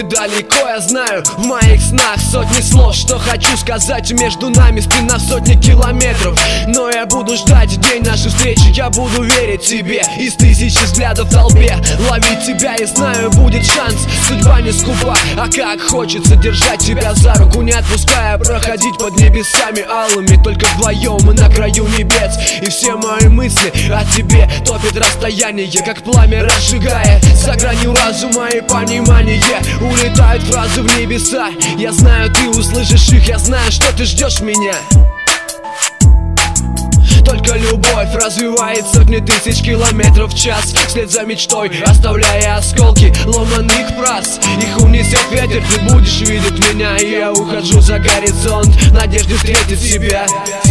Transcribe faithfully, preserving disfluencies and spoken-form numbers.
далеко, я знаю, в моих снах сотни слов, что хочу сказать. Между нами спина сотни километров, но я буду ждать день нашей встречи. Я буду верить тебе из тысячи взглядов в толпе, ловить тебя и знаю, будет шанс. Судьба не скупа, а как хочется держать тебя за руку, не отпуская, проходить под небесами алыми. Только вдвоем мы на краю небес, и все мои мысли о тебе топит расстояние, как пламя разжигая за гранью разума и понимания. Улетают фразы в небеса, я знаю, ты услышишь их, я знаю, что ты ждешь меня. Только любовь развивает сотни тысяч километров в час, вслед за мечтой, оставляя осколки ломаных фраз. Их унесет ветер, ты будешь видеть меня, и я ухожу за горизонт в надежде встретить себя.